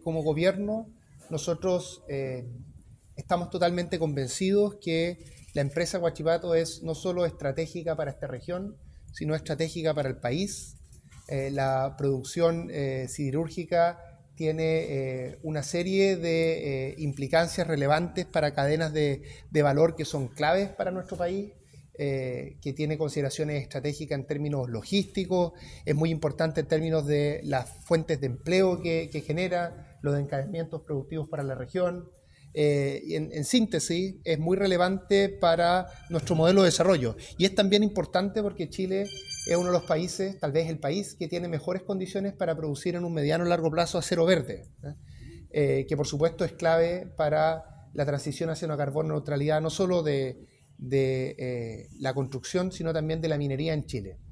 como gobierno nosotros estamos totalmente convencidos que la empresa Huachipato es no solo estratégica para esta región, sino estratégica para el país. La producción siderúrgica tiene una serie de implicancias relevantes para cadenas de valor que son claves para nuestro país, que tiene consideraciones estratégicas en términos logísticos, es muy importante en términos de las fuentes de empleo que genera, los encadenamientos productivos para la región. En síntesis, es muy relevante para nuestro modelo de desarrollo. Y es también importante porque Chile es uno de los países, tal vez el país, que tiene mejores condiciones para producir en un mediano o largo plazo acero verde, que por supuesto es clave para la transición hacia una carbono neutralidad, no solo de la construcción, sino también de la minería en Chile.